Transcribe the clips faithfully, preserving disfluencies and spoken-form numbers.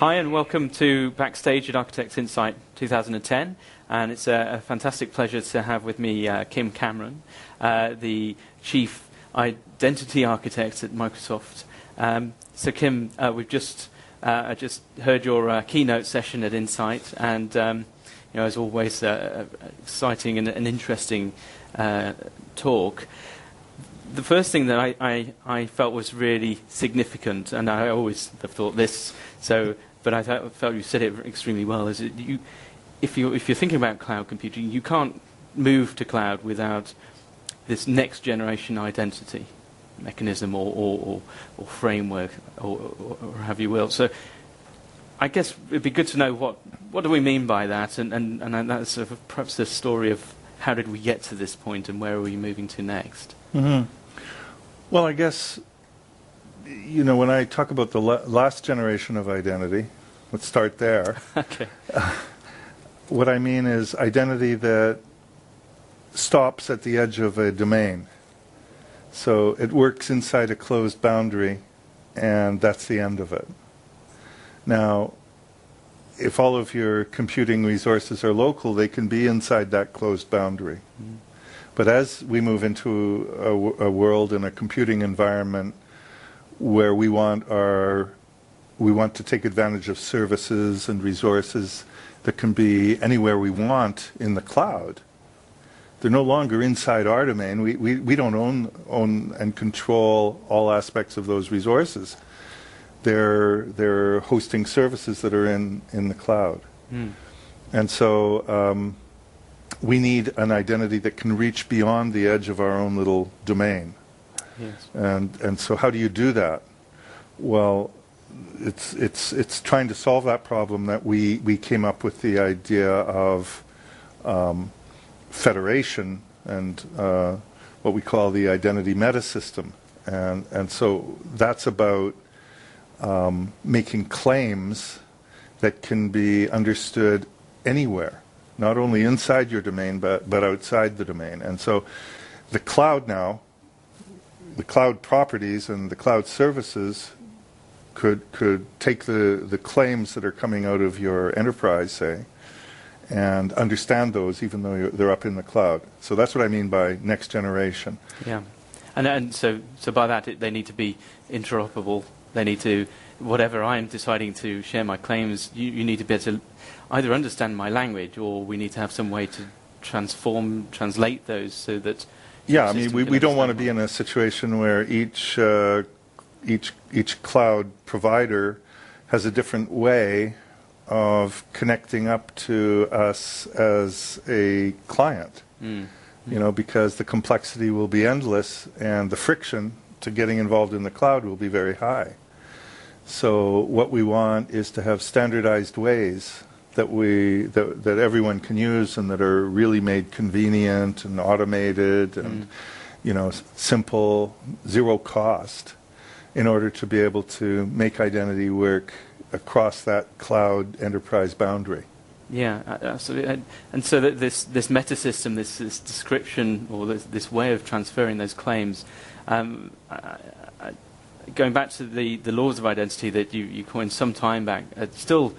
Hi and welcome to Backstage at Architects Insight twenty ten, and it's a, a fantastic pleasure to have with me uh, Kim Cameron, uh, the Chief Identity Architect at Microsoft. Um, so Kim, uh, we've just uh, I just heard your uh, keynote session at Insight, and um, you know, as always, uh, exciting and an interesting uh, talk. The first thing that I, I, I felt was really significant, and I always have thought this, so, but I th felt you said it extremely well, is that you, if, you, if you're thinking about cloud computing, you can't move to cloud without this next generation identity mechanism or, or, or, or framework, or, or, or have you will. So I guess it'd be good to know what, what do we mean by that, and, and, and that's sort of perhaps the story of how did we get to this point and where are we moving to next? Mm-hmm. Well, I guess, you know, when I talk about the la last generation of identity, let's start there. Okay. Uh, what I mean is identity that stops at the edge of a domain. So it works inside a closed boundary, and that's the end of it. Now, if all of your computing resources are local, they can be inside that closed boundary. Mm. But as we move into a, w a world and a computing environment where we want our, we want to take advantage of services and resources that can be anywhere we want in the cloud, they're no longer inside our domain. We, we, we don't own, own and control all aspects of those resources. They're, they're hosting services that are in, in the cloud. Mm. And so, um, we need an identity that can reach beyond the edge of our own little domain. Yes. And, and so how do you do that? Well, it's, it's, it's trying to solve that problem that we, we came up with the idea of um, federation and uh, what we call the identity metasystem. And, and so that's about um, making claims that can be understood anywhere. Not only inside your domain, but, but outside the domain. And so the cloud now, the cloud properties and the cloud services could, could take the, the claims that are coming out of your enterprise, say, and understand those even though you're, they're up in the cloud. So that's what I mean by next generation. Yeah. And, and so, so by that, it, they need to be interoperable. They need to, whatever I'm deciding to share my claims, you, you need to be able to either understand my language, or we need to have some way to transform, translate those so that... Yeah, I mean, we, we don't want to be in a situation where each, uh, each, each cloud provider has a different way of connecting up to us as a client, mm. you know, because the complexity will be endless and the friction to getting involved in the cloud will be very high. So what we want is to have standardized ways that we that, that everyone can use and that are really made convenient and automated and mm. you know, simple, zero cost, in order to be able to make identity work across that cloud enterprise boundary. Yeah, absolutely. And, and so that this this meta system, this, this description, or this, this way of transferring those claims, um, I, I, going back to the, the laws of identity that you, you coined some time back, it's still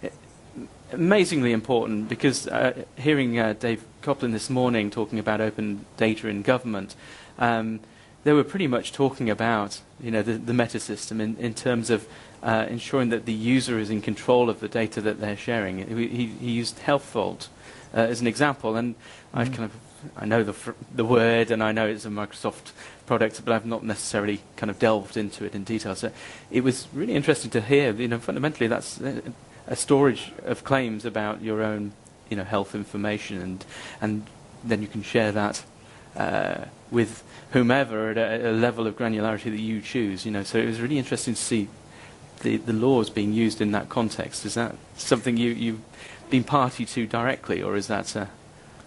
amazingly important, because uh, hearing uh, Dave Coplin this morning talking about open data in government, um, they were pretty much talking about, you know, the, the meta system in, in terms of uh, ensuring that the user is in control of the data that they're sharing. He, he, he used Health Vault uh, as an example, and mm-hmm. I've kind of I know the fr the word, and I know it's a Microsoft product, but I've not necessarily kind of delved into it in detail. So it was really interesting to hear. You know, fundamentally, that's uh, a storage of claims about your own, you know, health information, and and then you can share that uh, with whomever at a, a level of granularity that you choose. You know, so it was really interesting to see the the laws being used in that context. Is that something you you've been party to directly, or is that? Uh,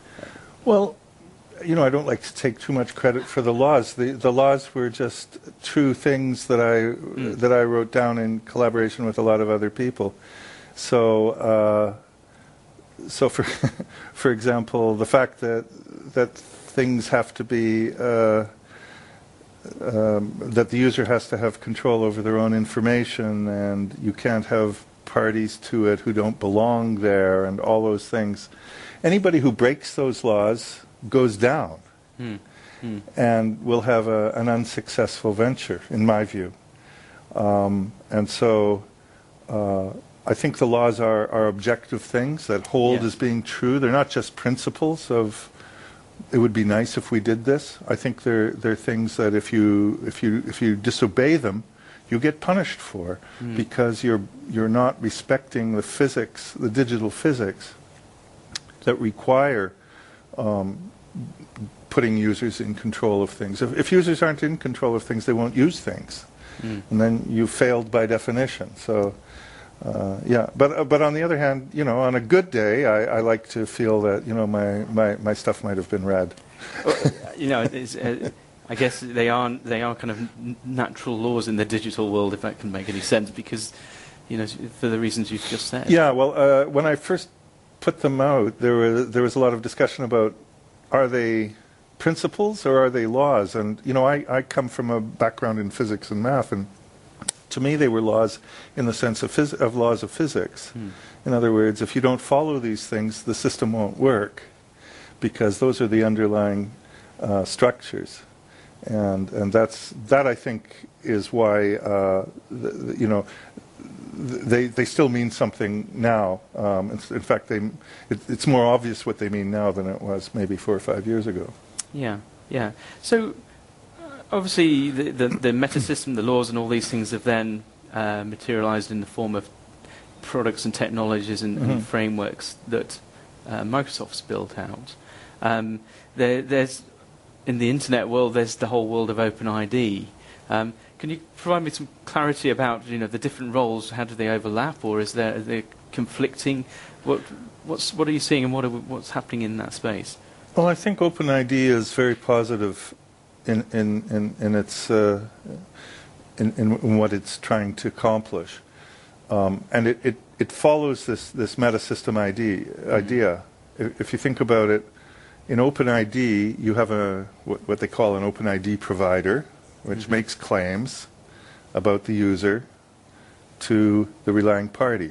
well, you know, I don't like to take too much credit for the laws. The the laws were just true things that I mm. that I wrote down in collaboration with a lot of other people. So, uh, so for for example, the fact that that things have to be uh, um, that the user has to have control over their own information, and you can't have parties to it who don't belong there, and all those things. Anybody who breaks those laws goes down Mm. Mm. and will have a, an unsuccessful venture, in my view. Um, and so uh, I think the laws are, are objective things that hold Yeah. as being true. They're not just principles of, it would be nice if we did this. I think they're, they're things that if you, if you, if you disobey them, you get punished for, Mm. because you're, you're not respecting the physics, the digital physics that require um, putting users in control of things. If, if users aren't in control of things, they won't use things. Mm. And then you failed by definition. So, uh, yeah. But uh, but on the other hand, you know, on a good day, I, I like to feel that, you know, my, my, my stuff might have been read. Well, you know, it's, uh, I guess they are they are kind of n- natural laws in the digital world, if that can make any sense, because, you know, for the reasons you've just said. Yeah. Well, uh, when I first put them out, there was there was a lot of discussion about, are they principles or are they laws? And, you know, I, I come from a background in physics and math, and to me they were laws in the sense of, phys- of laws of physics. Hmm. In other words, if you don't follow these things, the system won't work, because those are the underlying uh, structures. And, and that's, that I think is why, uh, th- th- you know, they they still mean something now. Um, in, in fact, they it, it's more obvious what they mean now than it was maybe four or five years ago. Yeah, yeah. So, uh, obviously, the, the, the meta system, the laws, and all these things have then uh, materialized in the form of products and technologies and, Mhm. and frameworks that uh, Microsoft's built out. Um, there, there's in the internet world, there's the whole world of OpenID. Um, can you provide me some clarity about, you know, the different roles? How do they overlap, or is there are they conflicting? What what's what are you seeing, and what are, what's happening in that space? Well, I think OpenID is very positive in in in, in its uh, in, in what it's trying to accomplish, um, and it, it, it follows this this meta system I D idea. If, if you think about it, in OpenID you have a what, what they call an OpenID provider, which mm-hmm. makes claims about the user to the relying party.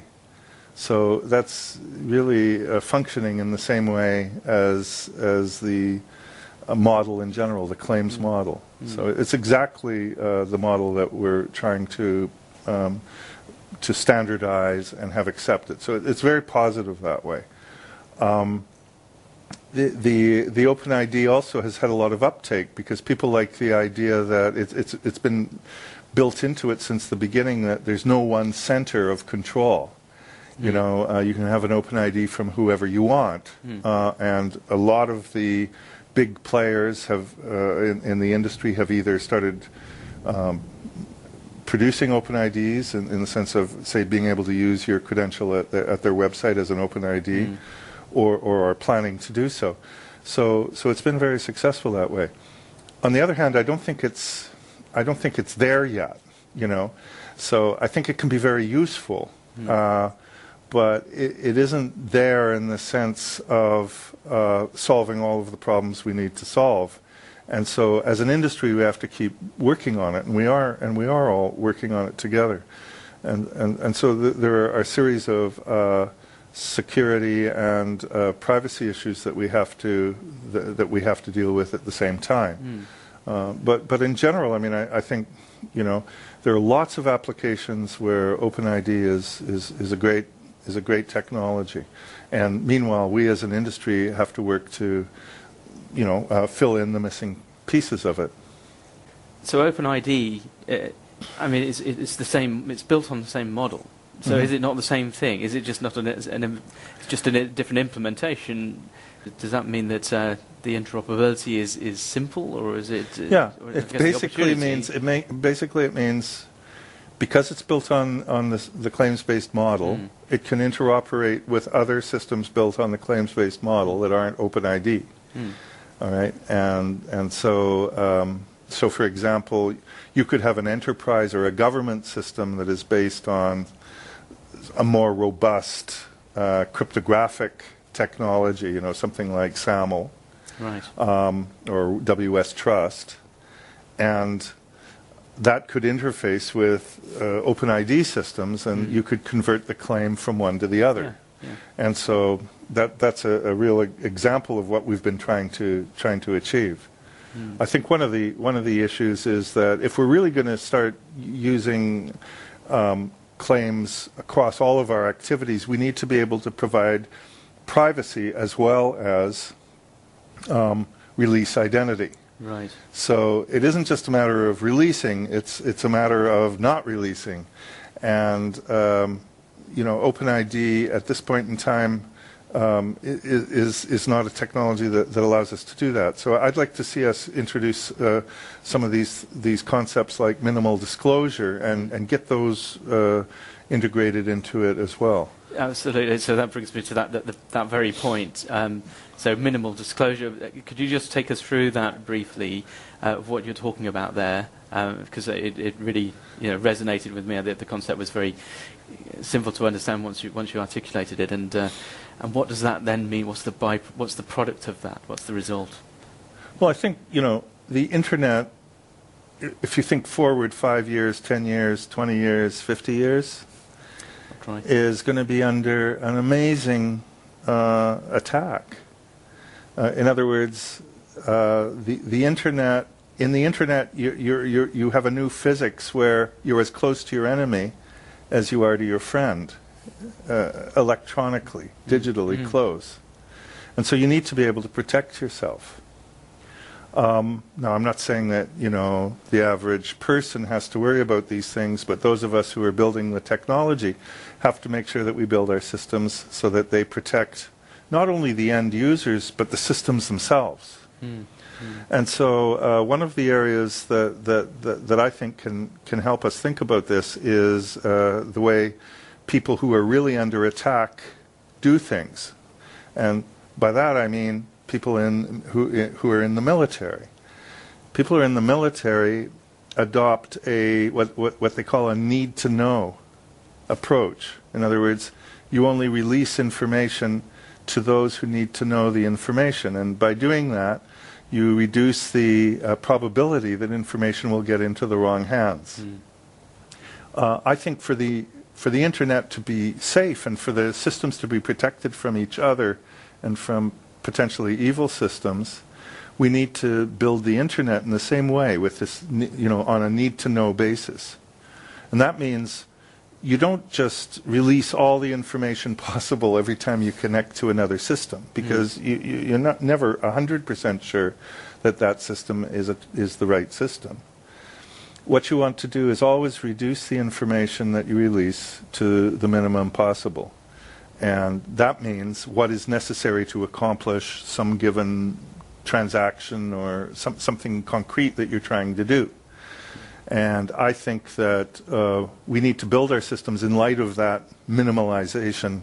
So that's really uh, functioning in the same way as as the uh, model in general, the claims mm-hmm. model. Mm-hmm. So it's exactly uh, the model that we're trying to um, to standardize and have accepted. So it's very positive that way. Um, The, the the OpenID also has had a lot of uptake because people like the idea that it's it's it's been built into it since the beginning that there's no one center of control. Mm. You know, uh, you can have an OpenID from whoever you want, mm. uh, and a lot of the big players have uh, in, in the industry have either started um, producing OpenIDs in, in the sense of, say, being able to use your credential at, the, at their website as an OpenID. Mm. Or, or are planning to do so. So, so it's been very successful that way. On the other hand, I don't think it's, I don't think it's there yet. You know, so I think it can be very useful, mm. uh, but it, it isn't there in the sense of uh, solving all of the problems we need to solve. And so, as an industry, we have to keep working on it, and we are, and we are all working on it together. And and and so th- there are a series of uh, security and uh, privacy issues that we have to th- that we have to deal with at the same time. Mm. Uh, but but in general, I mean, I, I think, you know, there are lots of applications where OpenID is is is a great is a great technology, and meanwhile, we as an industry have to work to, you know, uh, fill in the missing pieces of it. So OpenID, uh, I mean, it's it's the same. It's built on the same model. So mm-hmm. is it not the same thing? Is it just not an, an it's just a different implementation? Does that mean that uh, the interoperability is, is simple, or is it? Uh, yeah, it basically means it may, basically it means because it's built on on this, the claims-based model, mm. it can interoperate with other systems built on the claims-based model that aren't OpenID. Mm. All right, and and so um, so for example, you could have an enterprise or a government system that is based on a more robust uh, cryptographic technology, you know, something like SAML, right, um, or W S Trust, and that could interface with uh, OpenID systems, and mm. you could convert the claim from one to the other. Yeah, yeah. And so that that's a, a real example of what we've been trying to trying to achieve. Mm. I think one of the one of the issues is that if we're really going to start using um, claims across all of our activities, we need to be able to provide privacy as well as um, release identity. Right. So it isn't just a matter of releasing; it's it's a matter of not releasing, and um, you know, OpenID at this point in time um, is is not a technology that, that allows us to do that. So I'd like to see us introduce uh, some of these these concepts like minimal disclosure and and get those uh, integrated into it as well. Absolutely. So that brings me to that that, that very point. Um, so minimal disclosure. Could you just take us through that briefly, uh, of what you're talking about there? Because um, it, it really, you know, resonated with me. The, the concept was very simple to understand once you once you articulated it. And uh, and what does that then mean? What's the by, What's the product of that? What's the result? Well, I think, you know, the internet. If you think forward five years, ten years, twenty years, fifty years. Right. Is going to be under an amazing uh, attack. Uh, in other words, uh, the the internet. In the internet, you you you you have a new physics where you're as close to your enemy as you are to your friend, uh, electronically, digitally mm-hmm. close, and so you need to be able to protect yourself. Um, now, I'm not saying that, you know, the average person has to worry about these things, but those of us who are building the technology have to make sure that we build our systems so that they protect not only the end users, but the systems themselves. Mm. Mm. And so uh, one of the areas that, that, that, that I think can, can help us think about this is uh, the way people who are really under attack do things. And by that I mean people in who who are in the military. People who are in the military adopt a what what, what they call a need to know approach. In other words, you only release information to those who need to know the information, and by doing that, you reduce the uh, probability that information will get into the wrong hands. Mm. Uh, I think for the for the internet to be safe and for the systems to be protected from each other and from potentially evil systems, we need to build the internet in the same way, with this, you know, on a need-to-know basis. And that means you don't just release all the information possible every time you connect to another system, because mm. you, you, you're not never one hundred percent sure that that system is a, is the right system. What you want to do is always reduce the information that you release to the minimum possible. And that means what is necessary to accomplish some given transaction or some, something concrete that you're trying to do. And I think that uh, we need to build our systems in light of that minimalization.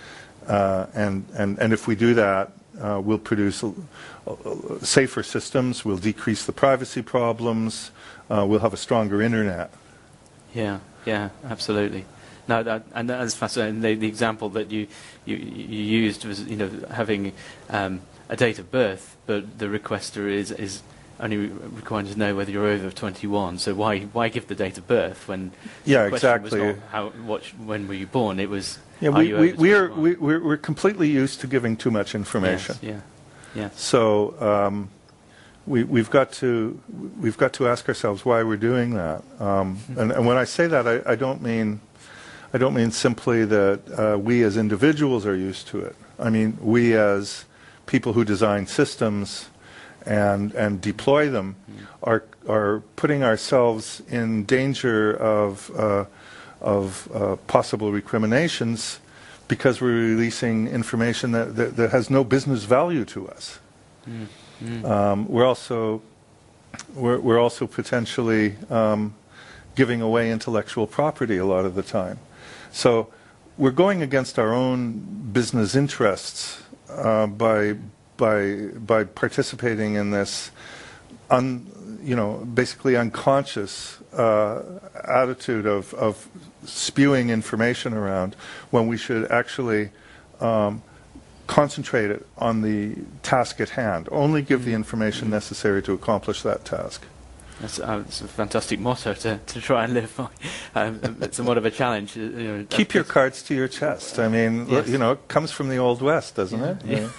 Uh, and, and, and if we do that, uh, we'll produce a, a safer systems, we'll decrease the privacy problems, uh, we'll have a stronger internet. Yeah, yeah, absolutely. No, that, and that's fascinating. The, the example that you, you you used was, you know, having um, a date of birth, but the requester is is only required to know whether you're over twenty-one. So why why give the date of birth when yeah, the question exactly. was not how what when were you born? It was yeah. Are We you we over we are twenty-one? we we're, we're completely used to giving too much information. Yes, yeah, yeah. So um, we we've got to we've got to ask ourselves why we're doing that. Um, and, and when I say that, I, I don't mean. I don't mean simply that uh, we as individuals are used to it. I mean we as people who design systems and and deploy them mm. are are putting ourselves in danger of uh, of uh, possible recriminations because we're releasing information that, that, that has no business value to us. Mm. Mm. Um, we're also we're, we're also potentially um, giving away intellectual property a lot of the time. So we're going against our own business interests uh, by by by participating in this, un, you know, basically unconscious uh, attitude of of spewing information around when we should actually um, concentrate it on the task at hand. Only give the information necessary to accomplish that task. That's, uh, it's a fantastic motto to, to try and live by. Um, it's somewhat of a challenge. You know, Keep your cards to your chest. I mean, Yes. you know, it comes from the Old West, doesn't Yeah. it? Yeah.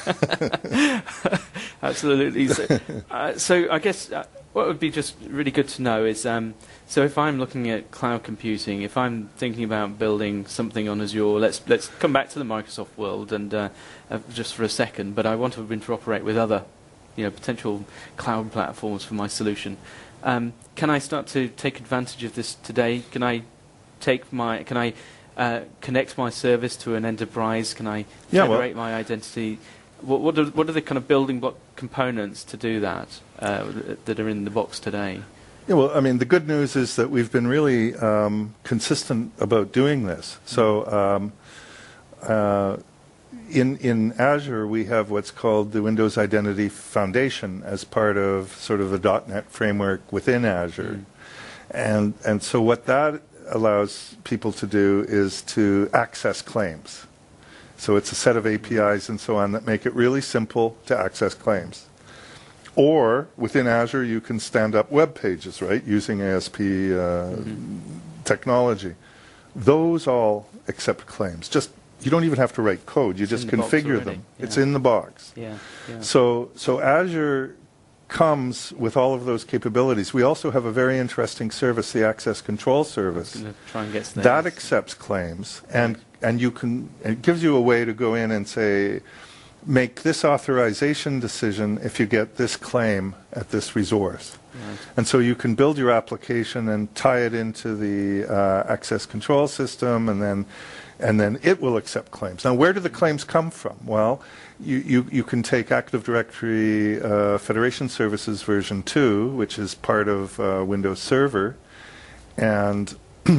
Absolutely. So, uh, so I guess uh, what would be just really good to know is, um, so if I'm looking at cloud computing, if I'm thinking about building something on Azure, let's let's come back to the Microsoft world and uh, uh, just for a second. But I want to interoperate with other, you know, potential cloud platforms for my solution. Um, can I start to take advantage of this today? Can I take my can I uh, connect my service to an enterprise? Can I Yeah, well- federate my identity? What, what, are, what are the kind of building block components to do that uh, that are in the box today? Yeah, well, I mean, the good news is that we've been really um, consistent about doing this. So um, uh, in, in Azure, we have what's called the Windows Identity Foundation as part of sort of the dot net framework within Azure. Mm. And, and so what that allows people to do is to access claims. So it's a set of A P Is and so on that make it really simple to access claims. Or within Azure, you can stand up web pages, right, using A S P uh, mm-hmm. technology. Those all accept claims. Just you don't even have to write code. You It's just in the box configure already. them. Yeah. It's in the box. Yeah, yeah. So, so Azure comes with all of those capabilities. We also have a very interesting service, the Access Control Service. I'm going to try and get to That accepts claims, and and you can it gives you a way to go in and say, make this authorization decision if you get this claim at this resource. Right. And so you can build your application and tie it into the uh, access control system, and then and then it will accept claims. Now, where do the claims come from? Well, you, you, you can take Active Directory uh, Federation Services version two, which is part of uh, Windows Server, and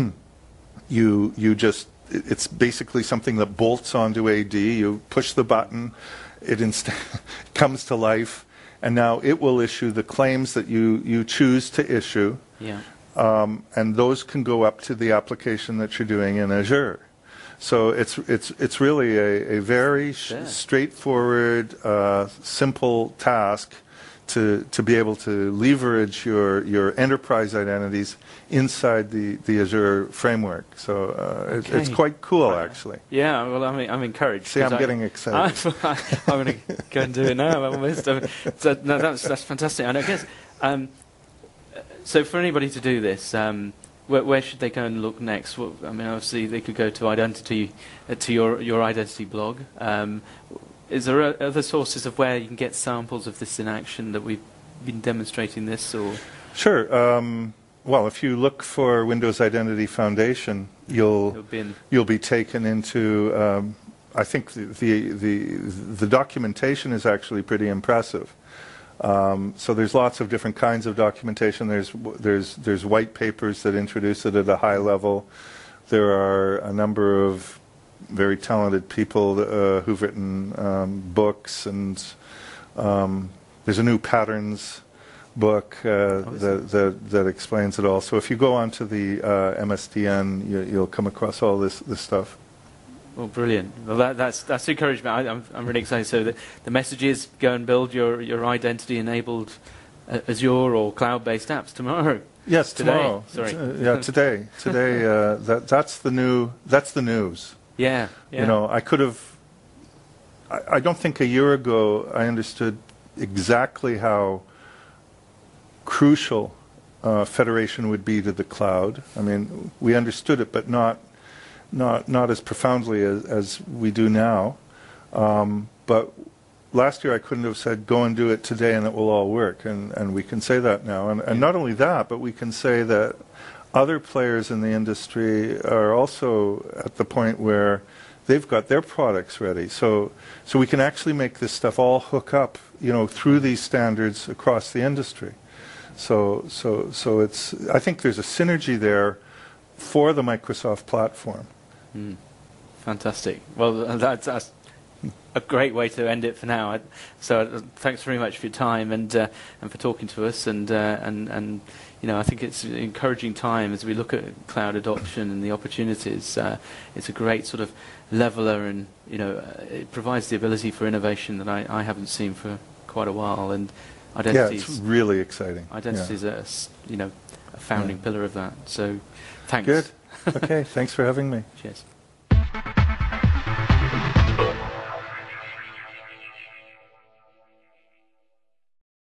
you you just it's basically something that bolts onto A D. You push the button, it inst- comes to life, and now it will issue the claims that you, you choose to issue, Yeah. um, and those can go up to the application that you're doing in Azure. So it's it's it's really a, a very sh- Yeah. straightforward, uh, simple task to to be able to leverage your your enterprise identities inside the, the Azure framework. So uh, it, it's Okay. quite cool, Right. actually. Yeah, well, I'm, I'm encouraged. See, 'cause I'm I- getting excited. I, I'm going to go and do it now. Almost. Um, so, no, that's that's fantastic. And I guess um, so. For anybody to do this, um, where, where should they go and look next? Well, I mean, obviously they could go to identity uh, to your your identity blog. Um, is there uh, other sources of where you can get samples of this in action that we've been demonstrating this? Or Sure. Um, well, if you look for Windows Identity Foundation, you'll it'll be in, you'll be taken into. Um, I think the, the the the documentation is actually pretty impressive. Um, so there's lots of different kinds of documentation. There's there's there's white papers that introduce it at a high level. There are a number of very talented people uh, who've written um, books, and um, there's a new patterns book uh, Oh, is that, that that explains it all. So if you go onto the uh, M S D N, you, you'll come across all this this stuff. well, brilliant. Well, that, that's that's encouragement. I, I'm I'm really excited. So the the message is go and build your your identity enabled uh, Azure or cloud based apps tomorrow. Yes, Today. tomorrow. Sorry. Uh, yeah, today. Today. Uh, that that's the new. That's the news. Yeah, yeah. You know, I could have. I, I don't think a year ago I understood exactly how crucial uh, federation would be to the cloud. I mean, we understood it, but not not not as profoundly as, as we do now. Um, but last year I couldn't have said, go and do it today and it will all work, and, and we can say that now. And, and not only that, but we can say that other players in the industry are also at the point where they've got their products ready. So so we can actually make this stuff all hook up, you know, through these standards across the industry. So so so it's I think there's a synergy there for the Microsoft platform. Mm. Fantastic. Well, that's, that's a great way to end it for now. I- So uh, thanks very much for your time and uh, and for talking to us. And uh, and and you know, I think it's an encouraging time as we look at cloud adoption and the opportunities. Uh, it's a great sort of leveler, and you know, uh, it provides the ability for innovation that I, I haven't seen for quite a while. And Yeah, identity it's really exciting. identity is Yeah. a s- you know a founding Yeah. pillar of that. So, thanks. Good. Okay, thanks for having me. Cheers.